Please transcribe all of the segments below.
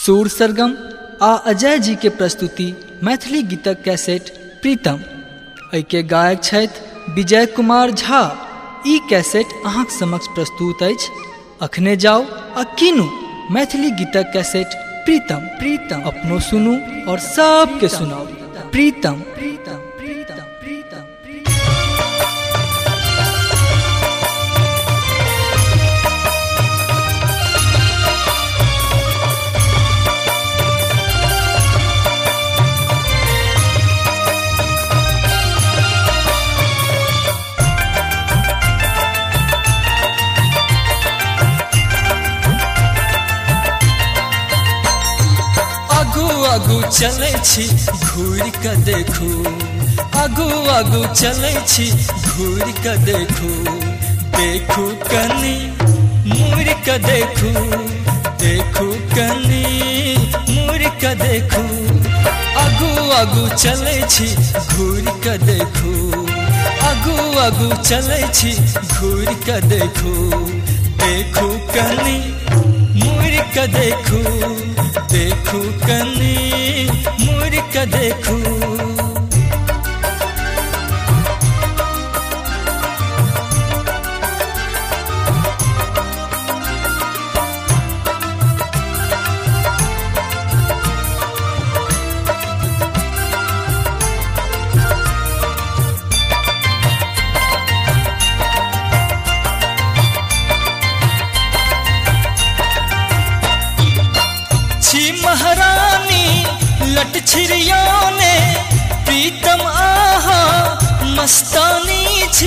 सुर सरगम आ अजय जी के प्रस्तुति मैथिली गीतक कैसेट प्रीतम। एके गायक छथि विजय कुमार झा। ई कैसेट अहाँक समक्ष प्रस्तुत अछि। अखने जाउ आ कीनू मैथिली गीतक कैसेट प्रीतम। प्रीतम अपनो सुनू और सबके सुनाउ। प्रीतम प्रीतम प्रीतम प्रीतम। आगू चले छी घूर के देखू, आगू आगू चले छी घूर के देखू, देखू कनी मुड़ के देखू, देखू कनी मुड़ के देखू। आगू आगू चले छी घूर के देखू, आगू आगू चले छी घूर के देखू, देखू कनी मुड़ के देखू, देखू कनी मुड़ के देखू। महारानी लट छिरियों ने प्रीतम आहा मस्तानी छी,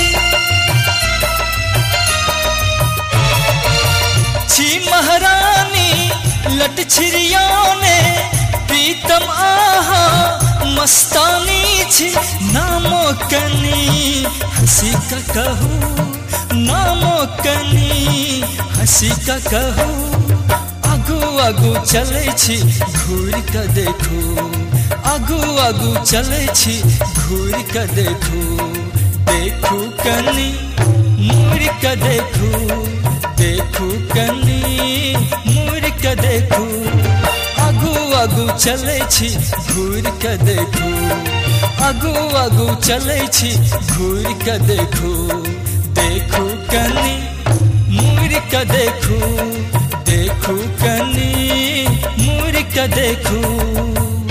महारानी लट छिरियों ने प्रीतम आहा मस्तानी छी। नामो कनी हंसी का कहूँ, नामो कनी हंसी का कहूँ। आगू आगू चले छी घूर के देखू, आगू आगू चले छी घूर के देखू, देखू कनी मुड़ के देखू, देखू कनी मुड़ के देखू। आगू आगू चले छी घूर के देखू, आगू आगू चले छी घूर के देखू, देखू कनी मुड़ के देखू, देखू कनी मुड़ के देखू।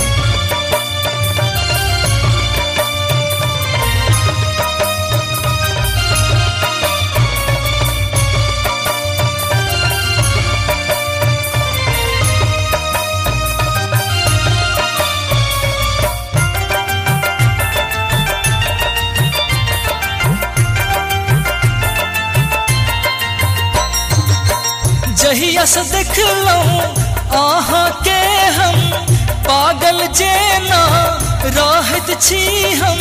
जहिया से देखलौं आहाँ के हम पागल जेना रहत छी हम,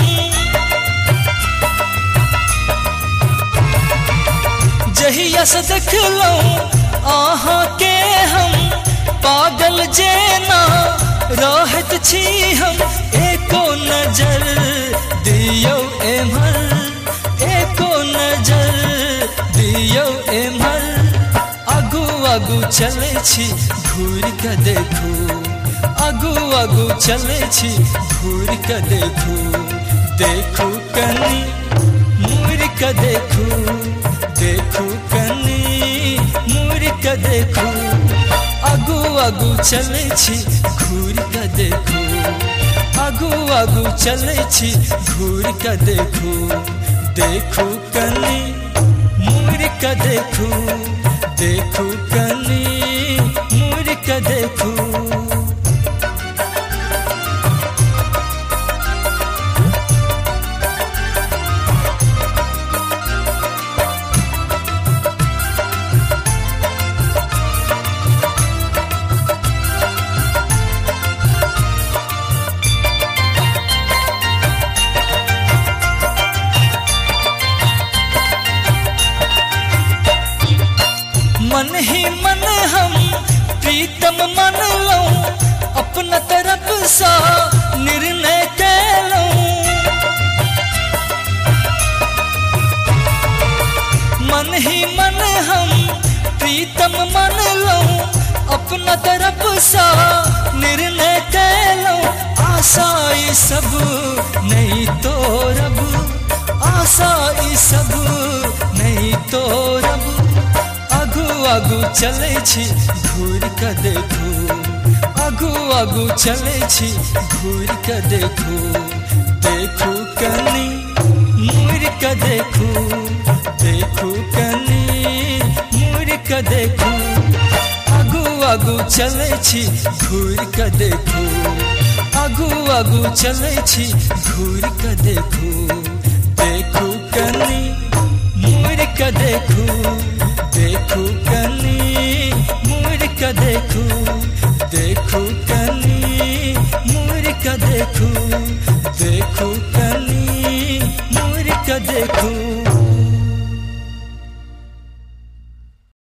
जहिया से देखलौं आहाँ के हम पागल जेना रहत छी हम। एको नजर दियो एम्हर, एको नजर दियो एम्हर। आगू आगू चले छी घूर के देखू, आगू आगू चले छी घूर के देखू, देखू कनी मुड़ के देखू, देखू कनी मुड़ के देखू। आगू आगू चले छी घूर के देखू, आगू आगू चले छी घूर के देखू, देखू कनी मुड़ के देखू, देखू कनी मुड़ के देखू। मन ही मन हम प्रीतम मन लऊं, अपना तरफ सा निर्णय के लऊं। मन ही मन हम प्रीतम मन लऊं, अपना तरफ सा निर्णय कैलूं आशा ई सब नहीं तो रब आशा ई सब नहीं तो रब आगू आगू चले छी घूर के देखू आगू आगू चले छी घूर के देखू देखू कनी मुड़ के देखू देखू कनी मुड़ के देखू आगू आगू चले छी घूर के देखू आगू आगू चले छी घूर के देखू देखू कनी मुड़ के देखू देखू कनी